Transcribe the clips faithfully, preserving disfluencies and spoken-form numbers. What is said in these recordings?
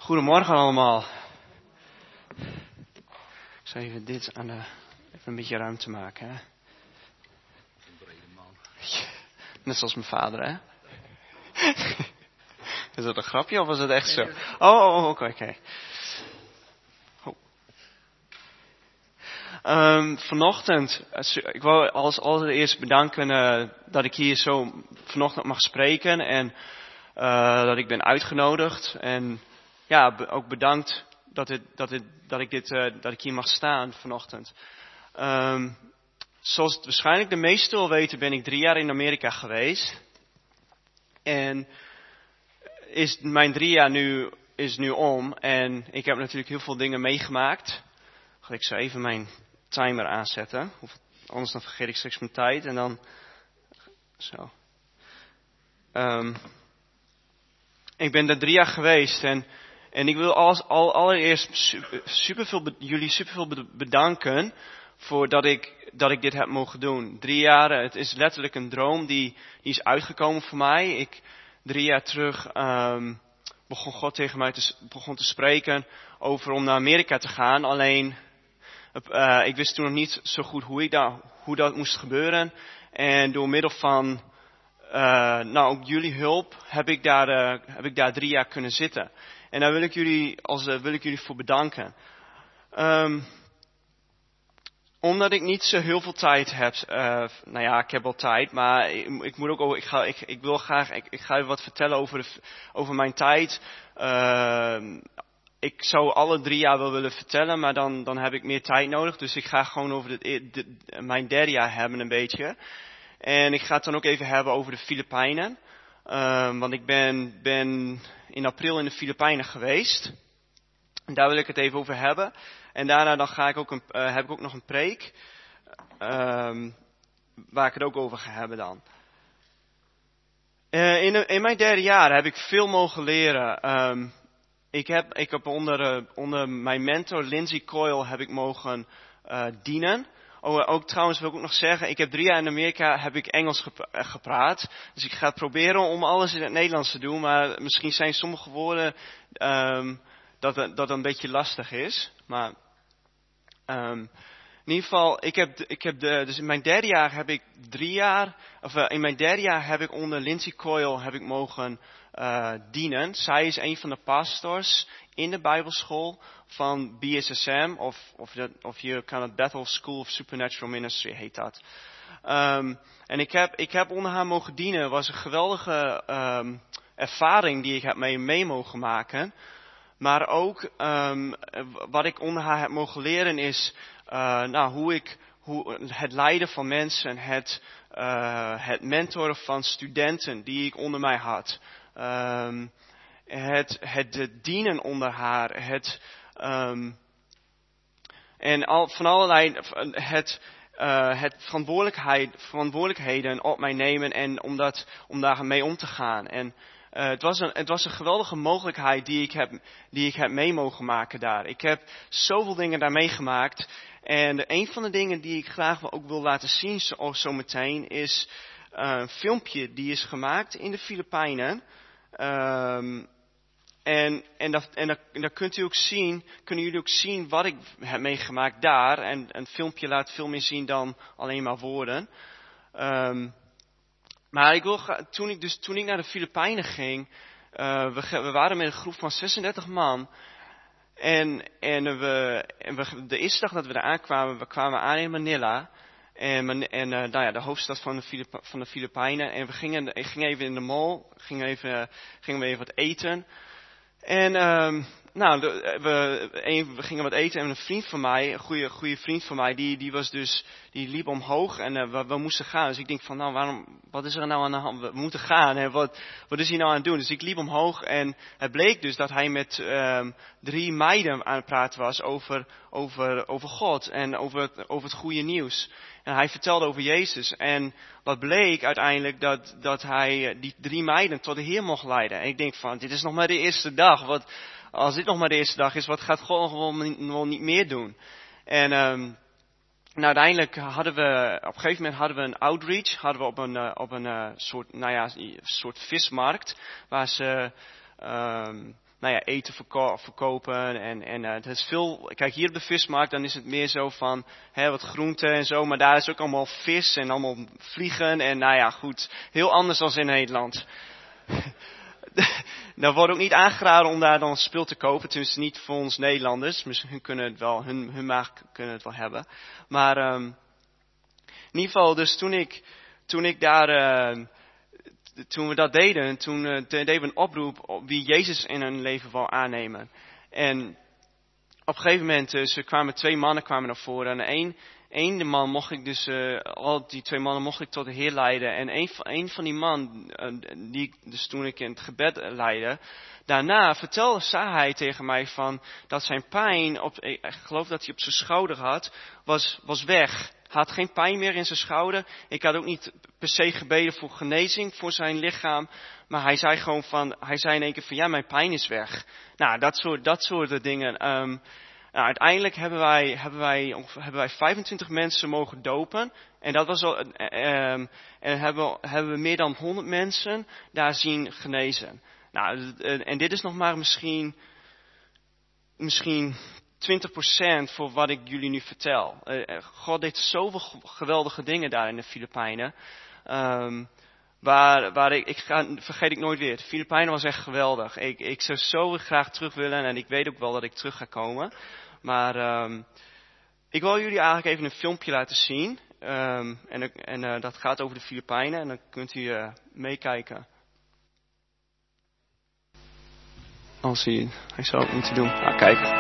Goedemorgen allemaal. Ik zal even dit aan de, even een beetje ruimte maken. Hè? Een brede man. Net zoals mijn vader, hè? Is dat een grapje of was het echt zo? Oh, oh, oh oké, oké. Oh. Um, vanochtend, ik wil als allereerst bedanken uh, dat ik hier zo vanochtend mag spreken en uh, dat ik ben uitgenodigd. En ja, ook bedankt dat, het, dat, het, dat, ik, dit, uh, dat ik hier mag staan vanochtend. Um, zoals het waarschijnlijk de meesten wel weten, ben ik drie jaar in Amerika geweest. En is mijn drie jaar nu, is nu om. En ik heb natuurlijk heel veel dingen meegemaakt. Ga ik zo even mijn timer aanzetten. Of anders dan vergeet ik straks mijn tijd. En dan zo. Um, ik ben daar drie jaar geweest. En, en ik wil als, al, allereerst super, super veel, jullie super veel bedanken. Voor dat ik, dat ik dit heb mogen doen. Drie jaar, het is letterlijk een droom die, die is uitgekomen voor mij. Ik, drie jaar terug um, begon God tegen mij te, begon te spreken over om naar Amerika te gaan. Alleen, uh, ik wist toen nog niet zo goed hoe, ik da, hoe dat moest gebeuren. En door middel van uh, nou, ook jullie hulp heb ik, daar, uh, heb ik daar drie jaar kunnen zitten. En daar wil ik jullie, als, uh, wil ik jullie voor bedanken. Um, Omdat ik niet zo heel veel tijd heb, uh, nou ja, ik heb wel tijd, maar ik, ik moet ook, ik, ga, ik, ik wil graag, ik, ik ga even wat vertellen over, de, over mijn tijd. Uh, ik zou alle drie jaar wel willen vertellen, maar dan, dan heb ik meer tijd nodig. Dus ik ga gewoon over de, de, mijn derde jaar hebben een beetje. En ik ga het dan ook even hebben over de Filipijnen. Uh, want ik ben, ben in april in de Filipijnen geweest. En daar wil ik het even over hebben. En daarna dan ga ik ook een, uh, heb ik ook nog een preek. Um, waar ik het ook over ga hebben dan. Uh, in, in mijn derde jaar heb ik veel mogen leren. Um, ik heb, ik heb onder, uh, onder mijn mentor Lindsay Coyle heb ik mogen uh, dienen. Oh, ook trouwens wil ik ook nog zeggen, ik heb drie jaar in Amerika heb ik Engels gepra- gepraat. Dus ik ga proberen om alles in het Nederlands te doen. Maar misschien zijn sommige woorden um, dat, dat een beetje lastig is. Maar um, in ieder geval, ik heb, ik heb de, dus in mijn derde jaar heb ik drie jaar, of uh, in mijn derde jaar heb ik onder Lindsay Coyle heb ik mogen uh, dienen. Zij is een van de pastors in de Bijbelschool van B S S M, of, of, dat, of je kan het Bethel School of Supernatural Ministry heet dat. Um, en ik heb, ik heb onder haar mogen dienen. Het was een geweldige um, ervaring die ik heb mee, mee mogen maken. Maar ook um, wat ik onder haar heb mogen leren is uh, nou, hoe ik hoe het leiden van mensen, het, uh, het mentoren van studenten die ik onder mij had. Um, het, het dienen onder haar. Het, um, en al, van allerlei het, uh, het verantwoordelijkheid, verantwoordelijkheden op mij nemen en om, dat, om daar mee om te gaan. En Uh, het, was een, het was een geweldige mogelijkheid die ik, heb, die ik heb mee mogen maken daar. Ik heb zoveel dingen daar meegemaakt. En een van de dingen die ik graag ook wil laten zien zo, zo meteen is uh, een filmpje die is gemaakt in de Filipijnen. Um, en, en, dat, en, dat, en dat kunt u ook zien, kunnen jullie ook zien wat ik heb meegemaakt daar. En een filmpje laat veel meer zien dan alleen maar woorden. Um, Maar ik wil, toen ik dus toen ik naar de Filipijnen ging, uh, we, we waren met een groep van zesendertig man. En, en, we, en we, de eerste dag dat we daar aankwamen, we kwamen aan in Manila. En, en uh, nou ja, de hoofdstad van de, Filip, van de Filipijnen. En we gingen, ik ging even in de mall, gingen, even, gingen we even wat eten. En um, nou, de, we, een, we gingen wat eten en een vriend van mij, een goede, goede vriend van mij, die, die was dus, die liep omhoog en uh, we, we moesten gaan. Dus ik denk van, nou, waarom, wat is er nou aan de hand? We moeten gaan. Hè? Wat, wat is hij nou aan het doen? Dus ik liep omhoog en het bleek dus dat hij met um, drie meiden aan het praten was over, over, over God en over het, over het goede nieuws. En hij vertelde over Jezus. En wat bleek uiteindelijk dat, dat hij die drie meiden tot de Heer mocht leiden. En ik denk van, dit is nog maar de eerste dag. Wat, als dit nog maar de eerste dag is, wat gaat God gewoon wel niet meer doen? En um, nou, uiteindelijk hadden we, op een gegeven moment hadden we een outreach. Hadden we op een, uh, op een uh, soort, nou ja, soort vismarkt. Waar ze, um, nou ja, eten verko- verkopen. En, en uh, het is veel, kijk hier op de vismarkt, dan is het meer zo van hè, wat groenten en zo. Maar daar is ook allemaal vis en allemaal vliegen. En nou ja, goed, heel anders dan in Nederland. Daar wordt ook niet aangeraden om daar dan spul te kopen. Tenminste niet voor ons Nederlanders. Misschien kunnen het wel, hun, hun maag kunnen het wel hebben. Maar um, in ieder geval, dus toen ik, toen ik daar, uh, toen we dat deden, toen uh, deden we een oproep op wie Jezus in hun leven wil aannemen. En op een gegeven moment, dus er kwamen twee mannen kwamen naar voren. En één, één de man mocht ik dus, uh, al die twee mannen mocht ik tot de Heer leiden. En één van, één van die man, uh, die dus toen ik in het gebed leidde, daarna vertelde, zei hij tegen mij van, dat zijn pijn, op, ik geloof dat hij op zijn schouder had, was, was weg. Hij had geen pijn meer in zijn schouder. Ik had ook niet per se gebeden voor genezing voor zijn lichaam. Maar hij zei gewoon van, hij zei in één keer van, ja, mijn pijn is weg. Nou, dat soort, dat soort dingen. Um, nou, uiteindelijk hebben wij, hebben wij, hebben wij vijfentwintig mensen mogen dopen. En dat was al, um, en hebben, hebben we meer dan honderd mensen daar zien genezen. Nou, en dit is nog maar misschien, misschien twintig procent voor wat ik jullie nu vertel. Uh, God deed zoveel geweldige dingen daar in de Filipijnen. Um, waar, waar ik, ik ga, vergeet ik nooit weer. De Filipijnen was echt geweldig. Ik, ik zou zo graag terug willen en ik weet ook wel dat ik terug ga komen. Maar um, ik wil jullie eigenlijk even een filmpje laten zien. Um, en en uh, dat gaat over de Filipijnen en dan kunt u uh, meekijken. Als hij, hij zou het moeten doen. Ah, kijk.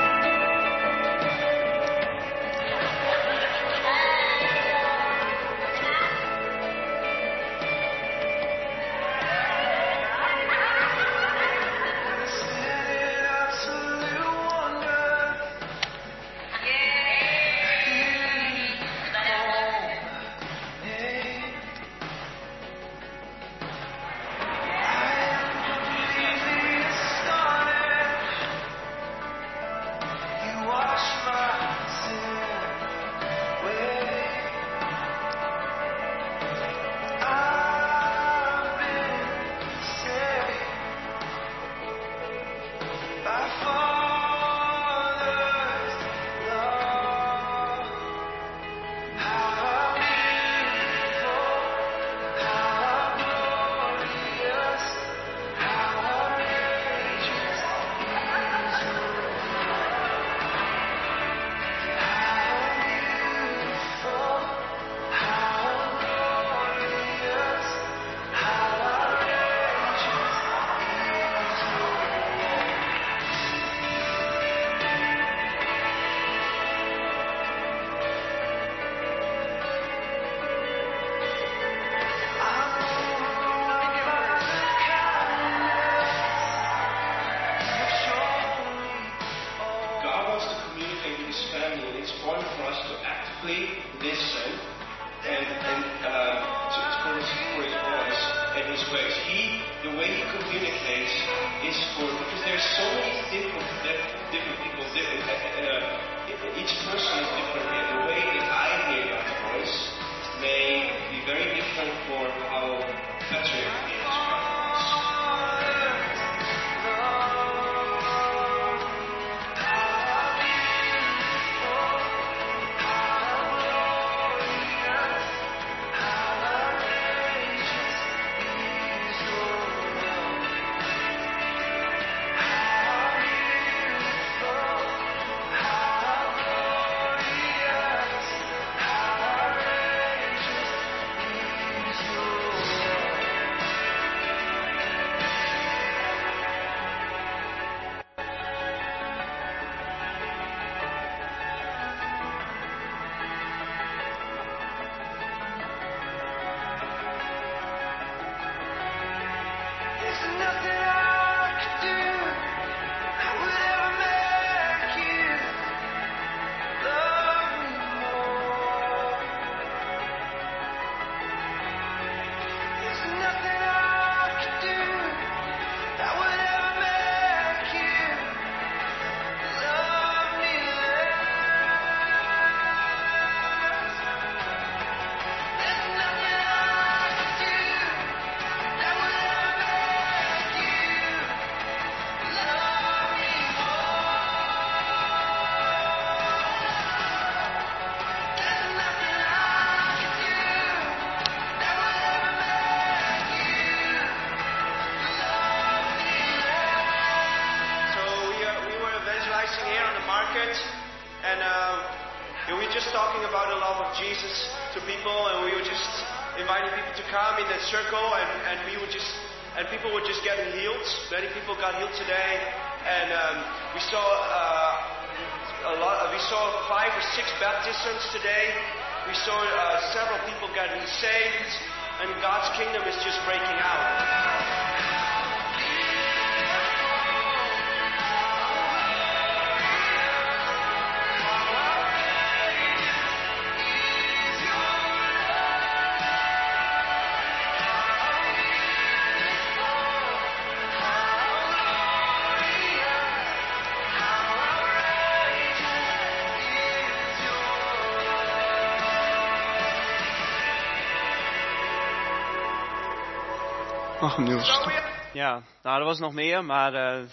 market, and um, we were just talking about the love of Jesus to people, and we were just inviting people to come in that circle, and, and we would just, and people were just getting healed. Many people got healed today, and um, we saw uh, a lot. We saw five or six baptisms today. We saw uh, several people getting saved, and God's kingdom is just breaking out. Mag hem nu stoppen. Ja, nou er was nog meer, maar uh,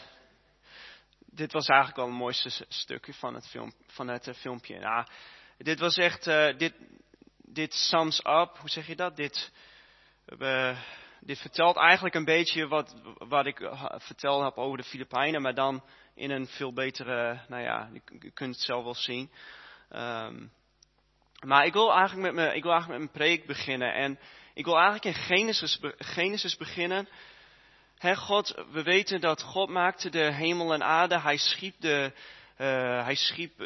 dit was eigenlijk wel het mooiste s- stukje van het, film, van het uh, filmpje. Nou, dit was echt, uh, dit, dit sums up, hoe zeg je dat? Dit, uh, dit vertelt eigenlijk een beetje wat, wat ik uh, verteld heb over de Filipijnen, maar dan in een veel betere, nou ja, je, je kunt het zelf wel zien. Um, maar ik wil eigenlijk met mijn, ik wil eigenlijk met mijn preek beginnen en ik wil eigenlijk in Genesis, Genesis beginnen. He, God, we weten dat God maakte de hemel en aarde. Hij schiep de, uh, hij schiep, uh,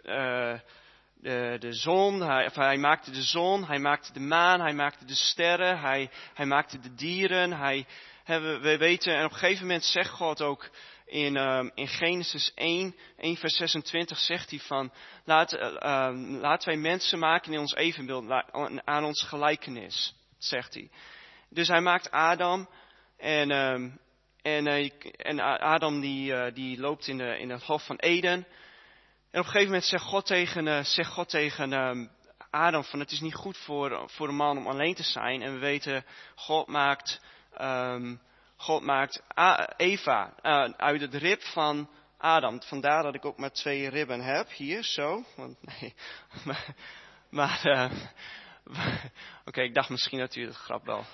de, de zon. Hij, of hij maakte de zon. Hij maakte de maan. Hij maakte de sterren. Hij, hij maakte de dieren. Hij, he, we, we weten, en op een gegeven moment zegt God ook in, um, in Genesis één, één vers zesentwintig zegt hij van, laat, uh, uh, laten wij mensen maken in ons evenbeeld, aan ons gelijkenis. Zegt hij. Dus hij maakt Adam en, um, en, uh, en Adam die, uh, die loopt in, de, in het hof van Eden. En op een gegeven moment zegt God tegen, uh, zegt God tegen um, Adam van het is niet goed voor, voor een man om alleen te zijn. En we weten, God maakt, um, God maakt A- Eva uh, uit het rib van Adam. Vandaar dat ik ook maar twee ribben heb, hier zo. Want, nee, maar... maar uh, Oké, okay, ik dacht misschien dat u het grap wel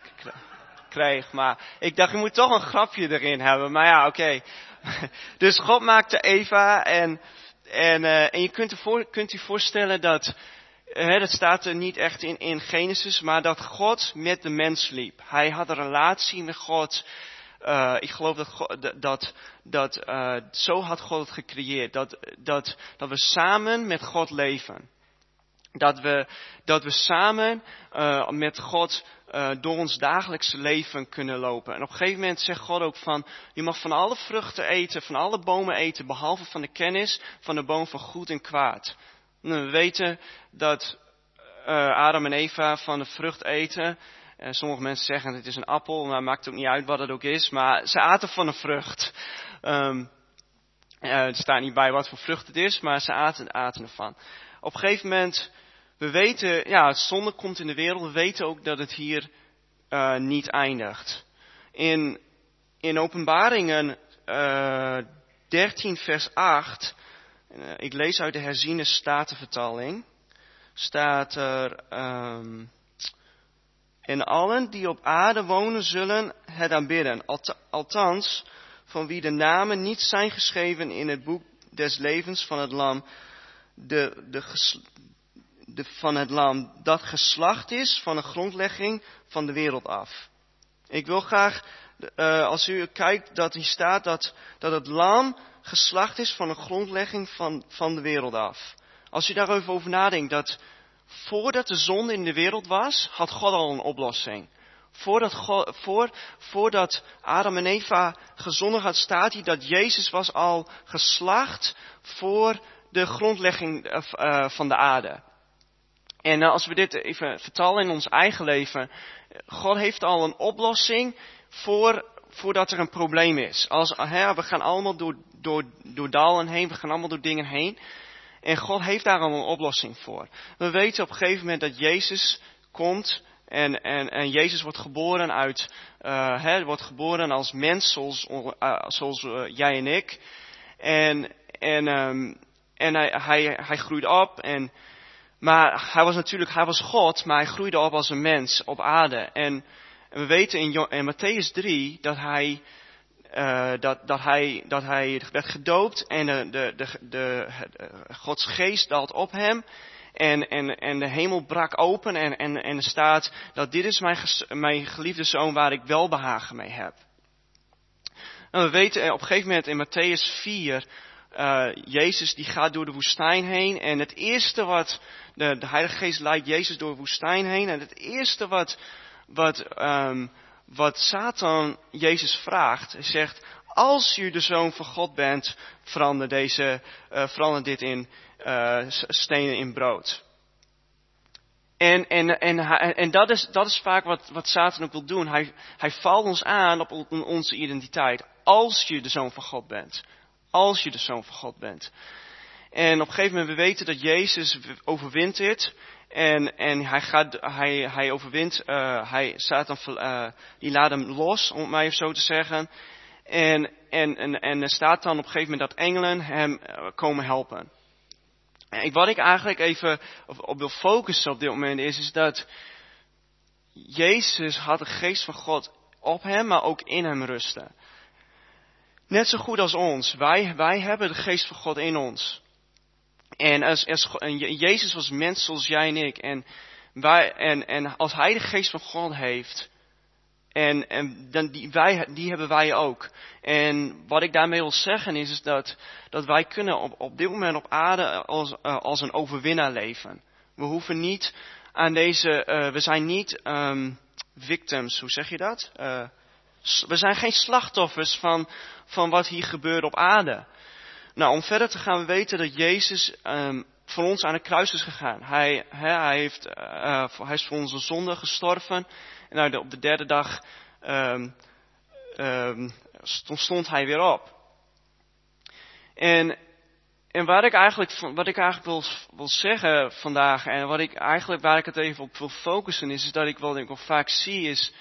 kreeg, maar ik dacht, je moet toch een grapje erin hebben. Maar ja, oké. Okay. Dus God maakte Eva en, en, uh, en je kunt, ervoor, kunt u voorstellen dat, uh, dat staat er niet echt in, in Genesis, maar dat God met de mens liep. Hij had een relatie met God. Uh, ik geloof dat, God, dat, dat uh, zo had God het gecreëerd. Dat, dat, dat we samen met God leven. Dat we, dat we samen uh, met God uh, door ons dagelijkse leven kunnen lopen. En op een gegeven moment zegt God ook van, je mag van alle vruchten eten, van alle bomen eten, behalve van de kennis van de boom van goed en kwaad. Nou, we weten dat uh, Adam en Eva van de vrucht eten. Uh, sommige mensen zeggen het is een appel, maar het maakt ook niet uit wat het ook is. Maar ze aten van een vrucht. Um, uh, er staat niet bij wat voor vrucht het is, maar ze aten, aten ervan. Op een gegeven moment, we weten, ja, zonde komt in de wereld. We weten ook dat het hier uh, niet eindigt. In, in Openbaringen uh, dertien vers acht, uh, ik lees uit de herziene statenvertaling, staat er, um, en allen die op aarde wonen zullen het aanbidden. Alt, althans, van wie de namen niet zijn geschreven in het boek des levens van het lam, de, de, ges, de, van het lam dat geslacht is van de grondlegging van de wereld af. Ik wil graag, uh, als u kijkt, dat hier staat dat, dat het lam geslacht is van de grondlegging van, van de wereld af. Als u daarover over nadenkt, dat voordat de zonde in de wereld was, had God al een oplossing. Voordat, God, voor, voordat Adam en Eva gezondigd had, staat hier dat Jezus was al geslacht voor de grondlegging uh, van de aarde. En uh, als we dit even vertalen in ons eigen leven, God heeft al een oplossing voor, voordat er een probleem is. Als, hè, we gaan allemaal door, door, door dalen heen, we gaan allemaal door dingen heen. En God heeft daar al een oplossing voor. We weten op een gegeven moment dat Jezus komt en, en, en Jezus wordt geboren uit, uh, hè, wordt geboren als mens zoals, uh, zoals uh, jij en ik. En, en, um, en hij, hij, hij groeide op en, maar hij was natuurlijk, hij was God, maar hij groeide op als een mens op aarde. En, en we weten in, in Mattheüs drie dat hij, uh, dat, dat, hij, dat hij werd gedoopt en de, de, de, de, de Gods geest daalt op hem. En, en, en de hemel brak open en, en, en er staat dat dit is mijn, ges, mijn geliefde zoon waar ik welbehagen mee heb. Nou, we weten op een gegeven moment in Matthäus vier, uh, Jezus die gaat door de woestijn heen. En het eerste wat, de, de Heilige Geest leidt Jezus door de woestijn heen. En het eerste wat, wat, um, wat Satan Jezus vraagt, hij zegt, als u de zoon van God bent, verander, deze, uh, verander dit in uh, stenen in brood. En, en, en, en dat, is, dat is vaak wat, wat Satan ook wil doen. Hij, hij valt ons aan op onze identiteit. Als je de zoon van God bent. Als je de zoon van God bent. En op een gegeven moment, we weten dat Jezus overwint dit. En, en hij, gaat, hij, hij overwint, uh, hij, Satan, uh, die laat hem los, om het maar even zo te zeggen. En, en, en, en er staat dan op een gegeven moment dat engelen hem komen helpen. En wat ik eigenlijk even op wil focussen op dit moment is, is dat Jezus had de geest van God op hem, maar ook in hem rusten. Net zo goed als ons. Wij, wij hebben de geest van God in ons. En, als, als, en Jezus was mens zoals jij en ik. En, wij, en, en als hij de geest van God heeft, en, en dan die, wij, die hebben wij ook. En wat ik daarmee wil zeggen is, is dat, dat wij kunnen op, op dit moment op aarde als, uh, als een overwinnaar leven. We hoeven niet aan deze, uh, we zijn niet um, victims, hoe zeg je dat? Uh, we zijn geen slachtoffers van, van wat hier gebeurt op aarde. Nou, om verder te gaan, we weten dat Jezus um, voor ons aan het kruis is gegaan. Hij, he, hij, heeft, uh, hij is voor onze zonde gestorven. En nou, op de derde dag um, um, stond hij weer op. En, en wat ik eigenlijk, wat ik eigenlijk wil, wil zeggen vandaag, en wat ik eigenlijk, waar ik het even op wil focussen, is, is dat ik wel, ik wel vaak zie, is,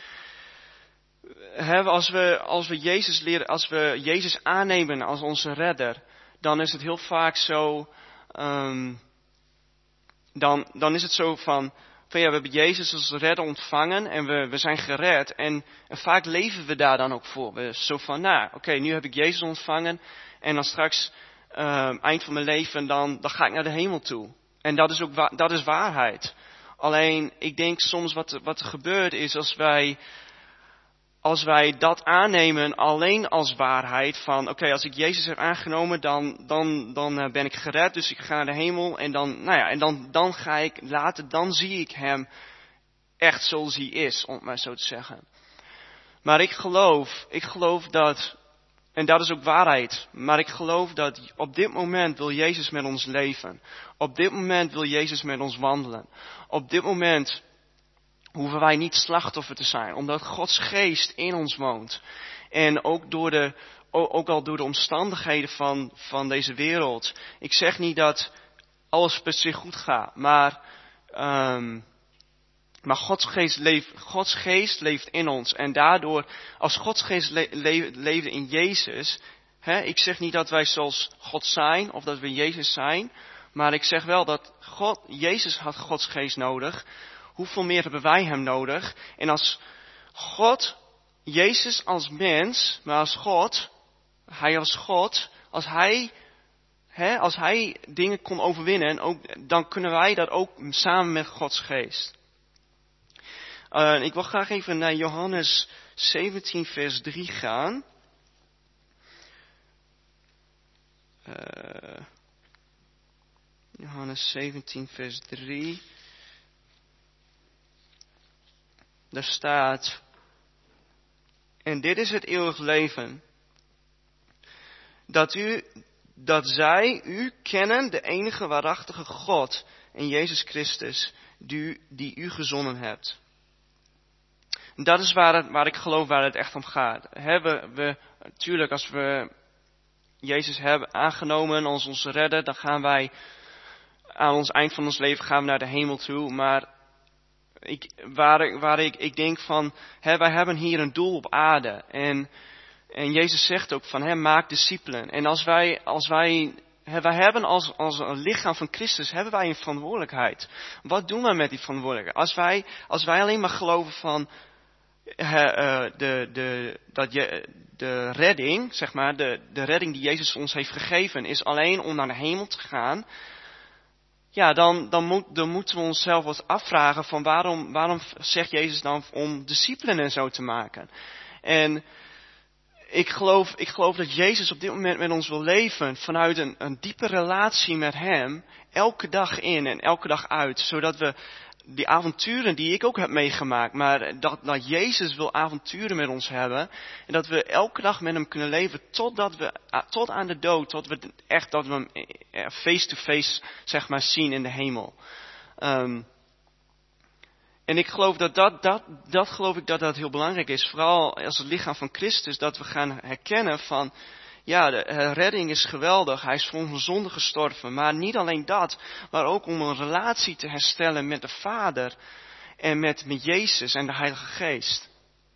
he, als we, als we Jezus leren, als we Jezus aannemen als onze redder, dan is het heel vaak zo, um, dan, dan is het zo van, van ja, we hebben Jezus als redder ontvangen en we, we zijn gered. En, en vaak leven we daar dan ook voor. We zo van, nou, oké, okay, nu heb ik Jezus ontvangen en dan straks, um, eind van mijn leven, dan, dan ga ik naar de hemel toe. En dat is ook wa- dat is waarheid. Alleen, ik denk soms wat, wat er gebeurt is als wij, als wij dat aannemen alleen als waarheid van, oké, okay, als ik Jezus heb aangenomen, dan, dan, dan uh, ben ik gered, dus ik ga naar de hemel en dan, nou ja, en dan, dan ga ik later, dan zie ik hem echt zoals hij is, om het maar zo te zeggen. Maar ik geloof, ik geloof dat, en dat is ook waarheid, maar ik geloof dat op dit moment wil Jezus met ons leven. Op dit moment wil Jezus met ons wandelen. Op dit moment hoeven wij niet slachtoffer te zijn, omdat Gods geest in ons woont. En ook, door de, ook al door de omstandigheden van, van deze wereld. Ik zeg niet dat alles per se goed gaat, maar, um, maar Gods geest, leeft, Gods geest leeft in ons. En daardoor, als Gods geest le, le, leefde in Jezus, hè, ik zeg niet dat wij zoals God zijn, of dat we Jezus zijn, maar ik zeg wel dat God, Jezus had Gods geest nodig. Hoeveel meer hebben wij hem nodig? En als God, Jezus als mens, maar als God, hij als God, als hij, hè, als hij dingen kon overwinnen, ook, dan kunnen wij dat ook samen met Gods geest. Uh, ik wil graag even naar Johannes zeventien vers drie gaan. Uh, Johannes zeventien vers drie. Daar staat, en dit is het eeuwig leven, dat u, dat zij u kennen, de enige waarachtige God en Jezus Christus, die, die u gezonden hebt. En dat is waar, het, waar ik geloof waar het echt om gaat. Hebben we, natuurlijk, als we Jezus hebben aangenomen als onze redder, dan gaan wij aan ons eind van ons leven gaan we naar de hemel toe, maar Ik, waar, waar ik, ik denk van, hè, wij hebben hier een doel op aarde. En, en Jezus zegt ook van, hè, maak discipelen. En als wij, als wij, hè, wij hebben als, als een lichaam van Christus, hebben wij een verantwoordelijkheid. Wat doen wij met die verantwoordelijkheid? Als wij, als wij alleen maar geloven van, uh, de, de, dat je, de redding, zeg maar, de, de redding die Jezus ons heeft gegeven, is alleen om naar de hemel te gaan. Ja, dan, dan, moet, dan moeten we onszelf wat afvragen van waarom, waarom zegt Jezus dan om discipelen en zo te maken? En ik geloof, ik geloof dat Jezus op dit moment met ons wil leven vanuit een, een diepe relatie met Hem, elke dag in en elke dag uit, zodat we die avonturen die ik ook heb meegemaakt, maar dat, dat Jezus wil avonturen met ons hebben. En dat we elke dag met Hem kunnen leven totdat we, tot aan de dood, tot we echt, dat we Hem face to face, zeg maar, zien in de hemel. Um, en ik geloof dat dat, dat, dat geloof ik dat dat heel belangrijk is. Vooral als het lichaam van Christus, dat we gaan herkennen van, ja, de redding is geweldig. Hij is voor onze zonde gestorven. Maar niet alleen dat, maar ook om een relatie te herstellen met de Vader en met, met Jezus en de Heilige Geest.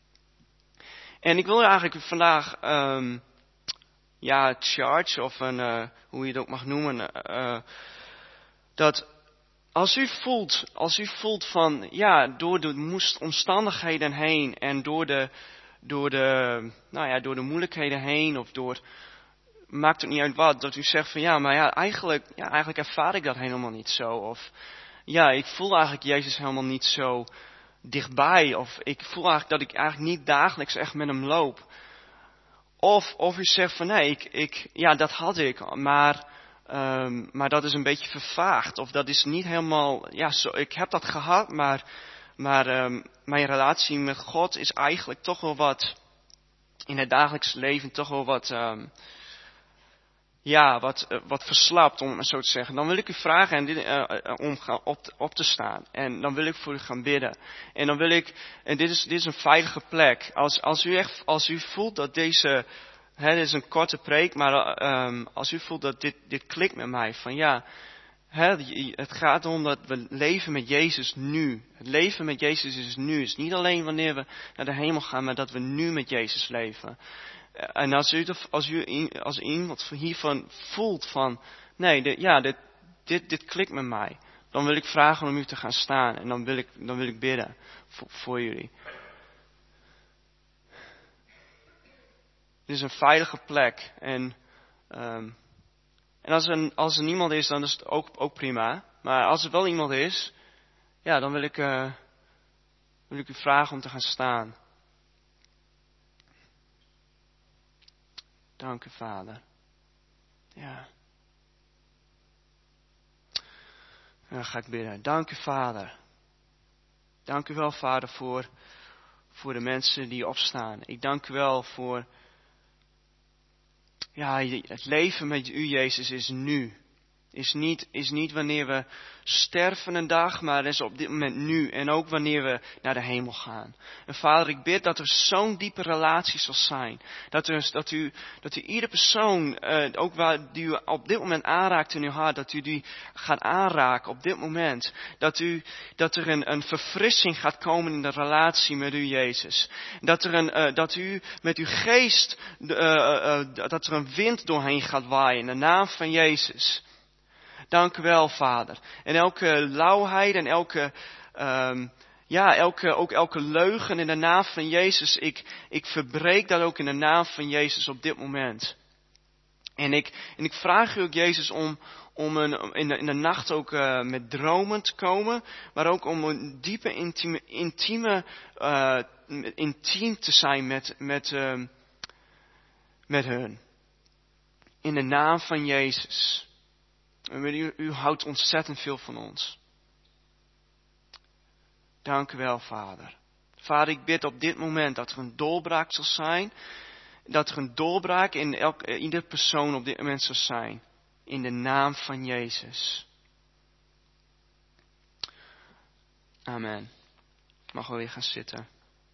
En ik wil eigenlijk vandaag, um, ja, charge of een, uh, hoe je het ook mag noemen, uh, dat als u voelt, als u voelt van, ja, door de omstandigheden heen en door de, door de, nou ja, door de moeilijkheden heen of door, maakt het niet uit wat, dat u zegt van, ja, maar ja, eigenlijk, ja, eigenlijk ervaar ik dat helemaal niet zo. Of, ja, ik voel eigenlijk Jezus helemaal niet zo dichtbij. Of ik voel eigenlijk dat ik eigenlijk niet dagelijks echt met Hem loop. Of, of u zegt van, nee, ik, ik, ja, dat had ik, maar, um, maar dat is een beetje vervaagd. Of dat is niet helemaal, ja, zo, ik heb dat gehad, maar, maar um, mijn relatie met God is eigenlijk toch wel wat, in het dagelijks leven toch wel wat, um, ja, wat, uh, wat verslapt, om het zo te zeggen. Dan wil ik u vragen en dit, uh, uh, om gaan op, op te staan. En dan wil ik voor u gaan bidden. En dan wil ik, en dit is, dit is een veilige plek. Als, als u echt, als u voelt dat deze, hè, dit is een korte preek, maar uh, um, als u voelt dat dit, dit klikt met mij, van ja, hè, het gaat erom dat we leven met Jezus nu. Het leven met Jezus is nu. Het is niet alleen wanneer we naar de hemel gaan, maar dat we nu met Jezus leven. En als u, als u, als iemand hiervan voelt van, nee, dit, ja, dit, dit, dit klikt met mij. Dan wil ik vragen om u te gaan staan. En dan wil ik, dan wil ik bidden voor, voor jullie. Dit is een veilige plek. En, um, en als, er, als er niemand is, dan is het ook, ook prima. Maar als er wel iemand is, ja, dan wil ik, uh, wil ik u vragen om te gaan staan. Dank u, Vader. Ja. En dan ga ik bidden. Dank u, Vader. Dank u wel, Vader, voor, voor de mensen die opstaan. Ik dank u wel voor, ja, het leven met u, Jezus, is nu. Is niet, is niet wanneer we sterven een dag, maar is op dit moment nu. En ook wanneer we naar de hemel gaan. En Vader, ik bid dat er zo'n diepe relatie zal zijn. Dat, er, dat, u, dat u iedere persoon, uh, ook waar die u op dit moment aanraakt in uw hart, dat u die gaat aanraken op dit moment. Dat, u, dat er een, een verfrissing gaat komen in de relatie met u, Jezus. Dat, er een, uh, dat u met uw geest, uh, uh, uh, dat er een wind doorheen gaat waaien in de naam van Jezus. Dank u wel, Vader. En elke lauwheid en elke, um, ja, elke, ook elke leugen in de naam van Jezus, ik, ik verbreek dat ook in de naam van Jezus op dit moment. En ik, en ik vraag u ook, Jezus, om, om een, in, de, in de nacht ook uh, met dromen te komen, maar ook om een diepe, intieme, intieme uh, intiem te zijn met, met, uh, met hun. In de naam van Jezus. U, u houdt ontzettend veel van ons. Dank u wel, Vader. Vader, ik bid op dit moment dat er een doorbraak zal zijn. Dat er een doorbraak in elke, ieder persoon op dit moment zal zijn. In de naam van Jezus. Amen. Ik mag wel weer gaan zitten.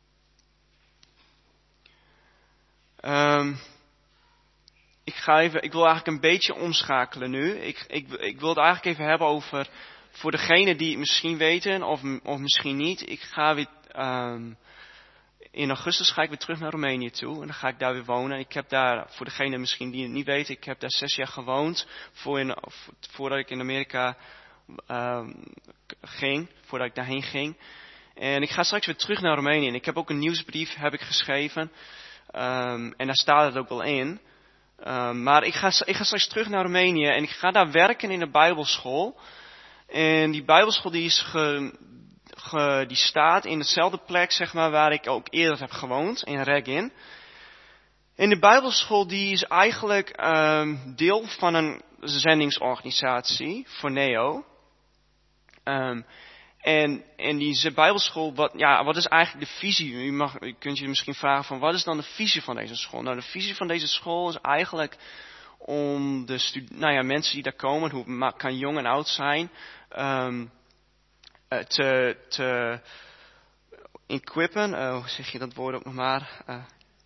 Um, Ik, ga even, ik wil eigenlijk een beetje omschakelen nu. Ik, ik, ik wil het eigenlijk even hebben over, voor degenen die het misschien weten of, of misschien niet. Ik ga weer, um, in augustus ga ik weer terug naar Roemenië toe. En dan ga ik daar weer wonen. Ik heb daar, voor degenen misschien die het niet weten, ik heb daar zes jaar gewoond. Voor in, voordat ik in Amerika um, ging, voordat ik daarheen ging. En ik ga straks weer terug naar Roemenië. En ik heb ook een nieuwsbrief heb ik geschreven. Um, en daar staat het ook wel in. Um, maar ik ga, ik ga straks terug naar Roemenië. En ik ga daar werken in een bijbelschool. En die bijbelschool die, is ge, ge, die staat in dezelfde plek, zeg maar, waar ik ook eerder heb gewoond. In Regin. En de bijbelschool die is eigenlijk um, deel van een zendingsorganisatie voor Neo. Um, en, en die bijbelschool, wat, ja, wat is eigenlijk de visie? U, mag, u kunt je misschien vragen van, wat is dan de visie van deze school? Nou, de visie van deze school is eigenlijk om de stud- nou ja, mensen die daar komen, hoe kan jong en oud zijn, um, uh, te, te equippen, uh, hoe zeg je dat woord ook nog maar? Uh,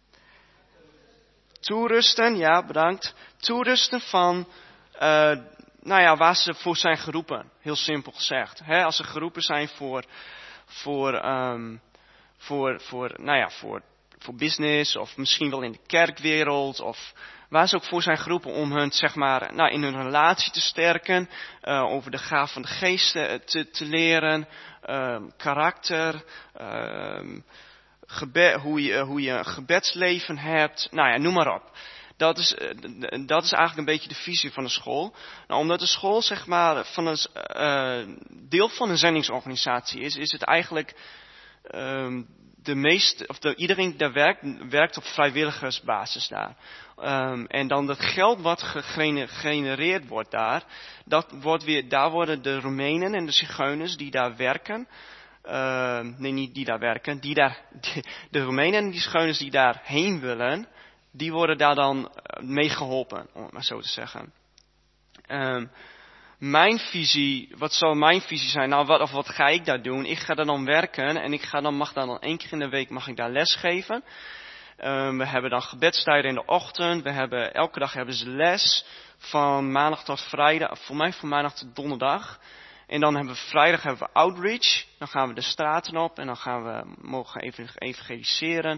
toerusten, ja, bedankt. Toerusten van, uh, nou ja, waar ze voor zijn geroepen. Heel simpel gezegd. Hè? Als ze geroepen zijn voor, voor, um, voor, voor, nou ja, voor, voor business, of misschien wel in de kerkwereld, of waar ze ook voor zijn geroepen om hun, zeg maar, nou, in hun relatie te sterken, uh, over de gaaf van de geest te, te leren, um, karakter, um, gebed, hoe je, hoe je een gebedsleven hebt, nou ja, noem maar op. Dat is, dat is eigenlijk een beetje de visie van de school. Nou, omdat de school, zeg maar, van een, uh, deel van een zendingsorganisatie is, is het eigenlijk um, de meeste, of de, iedereen die daar werkt, werkt op vrijwilligersbasis daar. Um, en dan dat geld wat gegenereerd wordt daar, dat wordt weer, daar worden de Roemenen en de Zigeuners die daar werken, uh, nee, niet die daar werken, die daar, die, de Roemenen en die Zigeuners die daarheen willen, die worden daar dan mee geholpen, om het maar zo te zeggen. Um, mijn visie, wat zal mijn visie zijn? Nou, wat, of wat ga ik daar doen? Ik ga daar dan werken en ik ga dan, mag daar dan één keer in de week mag ik daar les geven. Um, we hebben dan gebedstijden in de ochtend. We hebben, elke dag hebben ze les. Van maandag tot vrijdag, voor mij van maandag tot donderdag. En dan hebben we vrijdag hebben we outreach. Dan gaan we de straten op en dan gaan we, mogen even evangeliseren.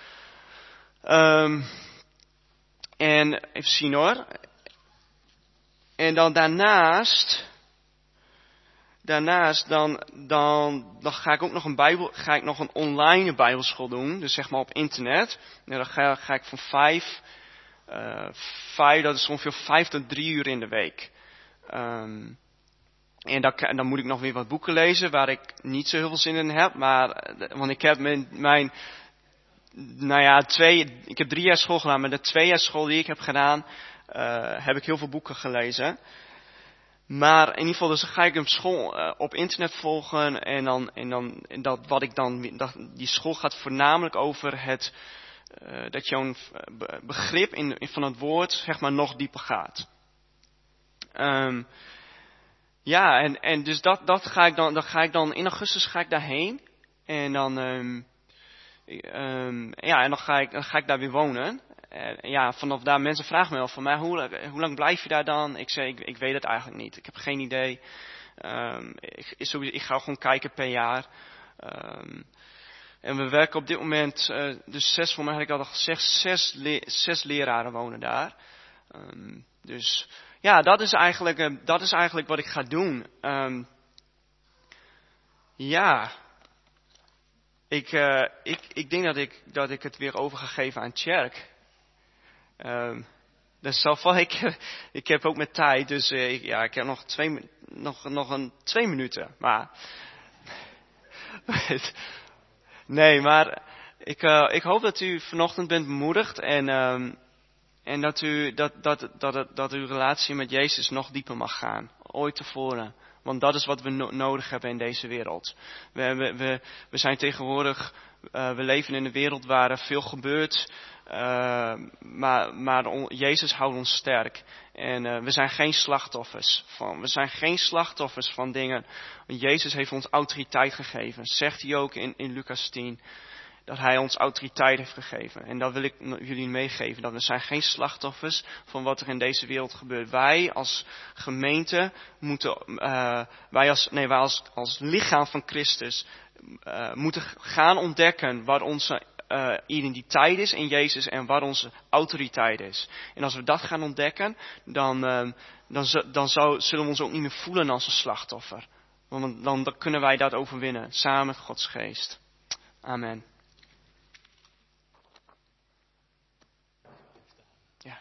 Um, en even zien hoor. En dan daarnaast, daarnaast dan, dan, dan ga ik ook nog een bijbel, ga ik nog een online bijbelschool doen. Dus zeg maar op internet. En dan ga, ga ik van vijf, uh, vijf, dat is ongeveer vijf tot drie uur in de week. Um, en dan, dan moet ik nog weer wat boeken lezen waar ik niet zo heel veel zin in heb. Maar, want ik heb mijn, mijn nou ja, twee, ik heb drie jaar school gedaan, maar de twee jaar school die ik heb gedaan, uh, heb ik heel veel boeken gelezen. Maar in ieder geval, dus dan ga ik een school uh, op internet volgen en dan, en dan, en dat wat ik dan, dat, die school gaat voornamelijk over het, uh, dat jouw begrip in, in van het woord, zeg maar, nog dieper gaat. Um, ja, en, en dus dat, dat ga ik dan, dan ga ik dan, in augustus ga ik daarheen en dan, um, Um, ja, en dan ga ik, dan ga ik daar weer wonen. En ja, vanaf daar, mensen vragen me wel van mij, hoe, hoe lang blijf je daar dan? Ik zeg, ik, ik weet het eigenlijk niet. Ik heb geen idee. Um, ik, ik ga gewoon kijken per jaar. Um, en we werken op dit moment, uh, dus zes, voor mij had ik al gezegd, zes, le- zes leraren wonen daar. Um, dus ja, dat is eigenlijk, uh, dat is eigenlijk wat ik ga doen. Um, ja... Ik, uh, ik, ik denk dat ik, dat ik het weer over ga geven aan Tjerk. Um, dus zal ik, ik heb ook met tijd, dus uh, ik, ja, ik heb nog twee, nog, nog een, twee minuten. Maar, nee, maar ik, uh, ik hoop dat u vanochtend bent bemoedigd en, um, en dat, u, dat, dat, dat, dat, dat uw relatie met Jezus nog dieper mag gaan. Ooit tevoren. Want dat is wat we no- nodig hebben in deze wereld. We, we, we, we zijn tegenwoordig, uh, we leven in een wereld waar er veel gebeurt. Uh, maar maar on, Jezus houdt ons sterk. En uh, we zijn geen slachtoffers van. We zijn geen slachtoffers van dingen. Jezus heeft ons autoriteit gegeven. Zegt hij ook in, in Lucas tien. Dat hij ons autoriteit heeft gegeven. En dat wil ik jullie meegeven. Dat we zijn geen slachtoffers van wat er in deze wereld gebeurt. Wij als gemeente moeten, uh, wij als, nee, wij als, als lichaam van Christus uh, moeten gaan ontdekken wat onze uh, identiteit is in Jezus en wat onze autoriteit is. En als we dat gaan ontdekken, dan, uh, dan, dan zou, zullen we ons ook niet meer voelen als een slachtoffer. Want dan, dan kunnen wij dat overwinnen, samen met Gods geest. Amen. Ja.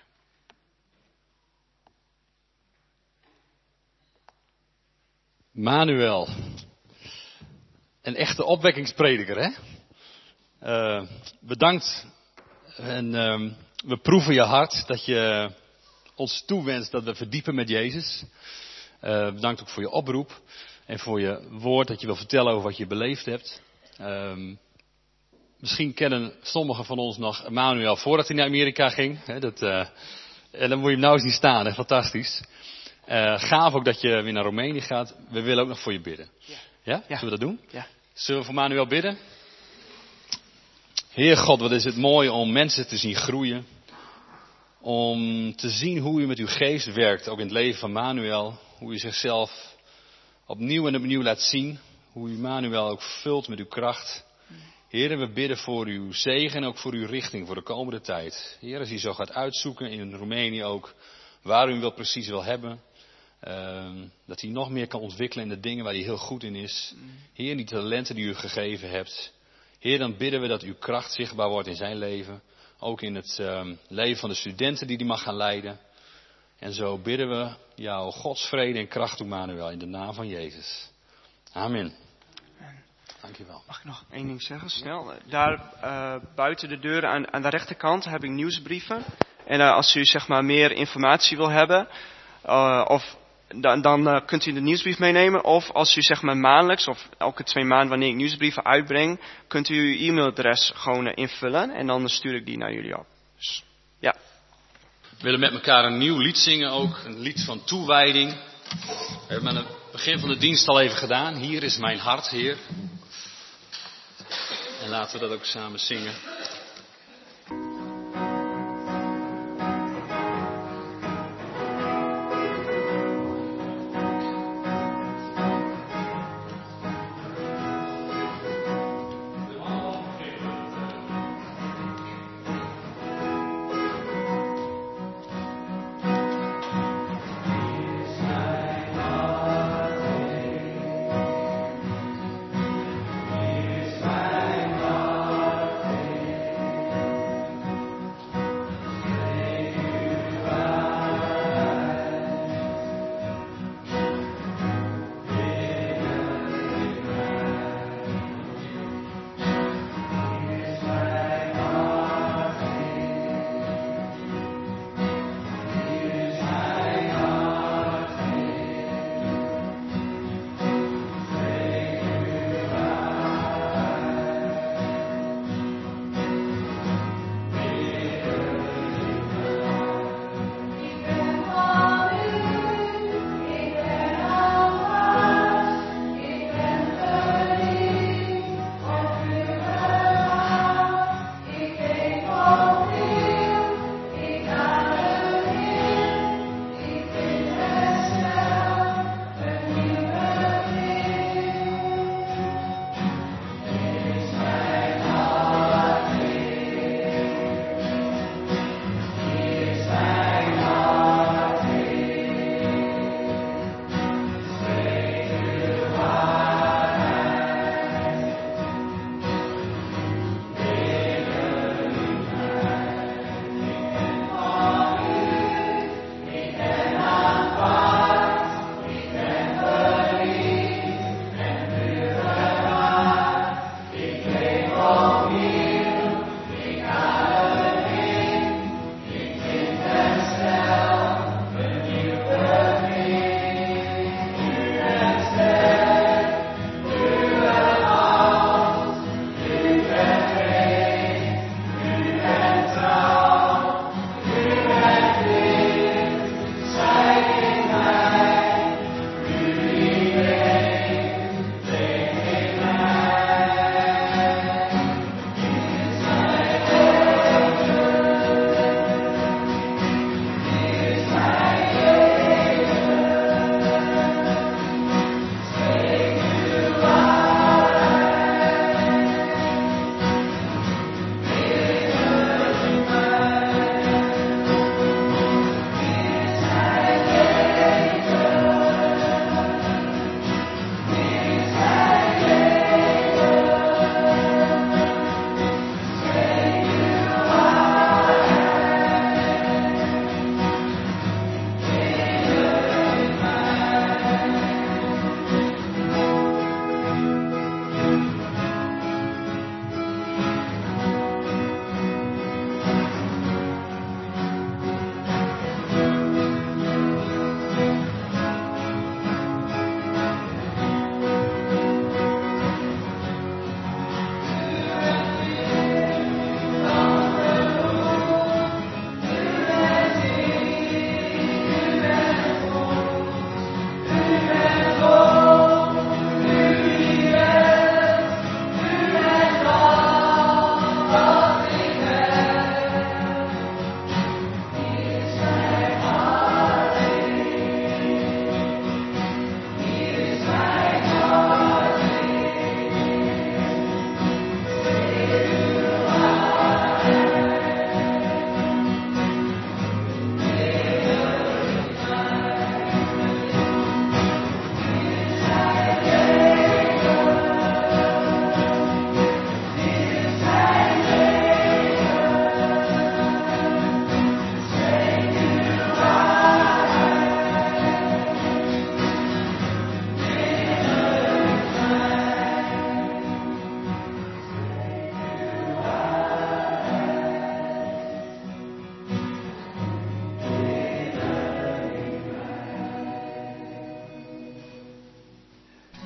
Manuel. Een echte opwekkingsprediker, hè? Uh, bedankt. En uh, we proeven je hart dat je ons toewenst dat we verdiepen met Jezus. Uh, bedankt ook voor je oproep. En voor je woord dat je wil vertellen over wat je beleefd hebt. Uh, misschien kennen sommigen van ons nog Manuel voordat hij naar Amerika ging. Hè, dat, uh, en dan moet je hem nou zien staan, hè? Fantastisch. Uh, gaaf ook dat je weer naar Roemenië gaat. We willen ook nog voor je bidden. Ja? Ja? Ja. Zullen we dat doen? Ja. Zullen we voor Manuel bidden? Heer God, wat is het mooi om mensen te zien groeien. Om te zien hoe u met uw geest werkt, ook in het leven van Manuel. Hoe u zichzelf opnieuw en opnieuw laat zien. Hoe u Manuel ook vult met uw kracht. Heer, we bidden voor uw zegen en ook voor uw richting voor de komende tijd. Heer, als u zo gaat uitzoeken in Roemenië ook waar u hem wel precies wil hebben. Uh, dat hij nog meer kan ontwikkelen in de dingen waar hij heel goed in is. Heer, die talenten die u gegeven hebt. Heer, dan bidden we dat uw kracht zichtbaar wordt in zijn leven. Ook in het uh, leven van de studenten die hij mag gaan leiden. En zo bidden we jou Gods vrede en kracht toe, Manuel, in de naam van Jezus. Amen. Dankjewel. Mag ik nog één ding zeggen, snel? Daar uh, buiten de deur aan, aan de rechterkant heb ik nieuwsbrieven. En uh, als u zeg maar meer informatie wil hebben, uh, of dan, dan uh, kunt u de nieuwsbrief meenemen. Of als u zeg maar maandelijks of elke twee maanden wanneer ik nieuwsbrieven uitbreng, kunt u uw e-mailadres gewoon uh, invullen en dan stuur ik die naar jullie op. Dus, ja. We willen met elkaar een nieuw lied zingen ook, een lied van toewijding. We hebben aan het begin van de dienst al even gedaan. Hier is mijn hart, Heer. En laten we dat ook samen zingen.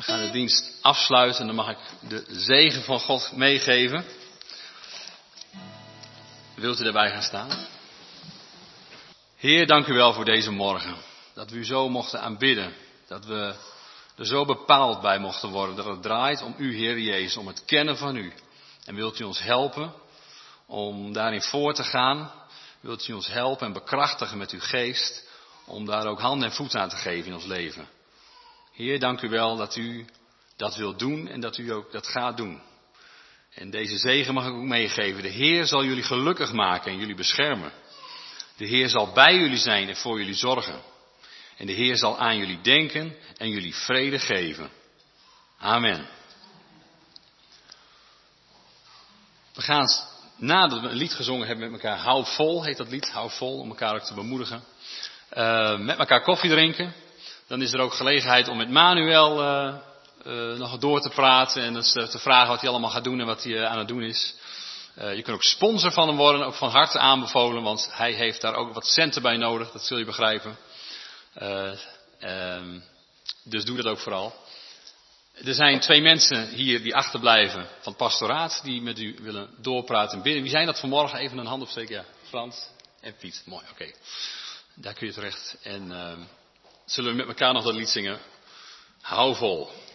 gaan de dienst afsluiten en dan mag ik de zegen van God meegeven. Wilt u daarbij gaan staan? Heer, dank u wel voor deze morgen. Dat we u zo mochten aanbidden. Dat we er zo bepaald bij mochten worden. Dat het draait om u, Heer Jezus, om het kennen van u. En wilt u ons helpen om daarin voor te gaan? Wilt u ons helpen en bekrachtigen met uw geest om daar ook hand en voet aan te geven in ons leven? Heer, dank u wel dat u dat wilt doen en dat u ook dat gaat doen. En deze zegen mag ik ook meegeven. De Heer zal jullie gelukkig maken en jullie beschermen. De Heer zal bij jullie zijn en voor jullie zorgen. En de Heer zal aan jullie denken en jullie vrede geven. Amen. We gaan, nadat we een lied gezongen hebben met elkaar, hou vol, heet dat lied, hou vol, om elkaar ook te bemoedigen. Uh, met elkaar koffie drinken. Dan is er ook gelegenheid om met Manuel uh, uh, nog door te praten en te vragen wat hij allemaal gaat doen en wat hij uh, aan het doen is. Uh, je kunt ook sponsor van hem worden, ook van harte aanbevolen, want hij heeft daar ook wat centen bij nodig, dat zul je begrijpen. Uh, um, dus doe dat ook vooral. Er zijn twee mensen hier die achterblijven van het pastoraat, die met u willen doorpraten en bidden. Wie zijn dat vanmorgen? Even een hand opsteken. Ja, Frans en Piet. Mooi, oké. Okay. Daar kun je terecht. En uh, zullen we met elkaar nog dat lied zingen? Hou vol.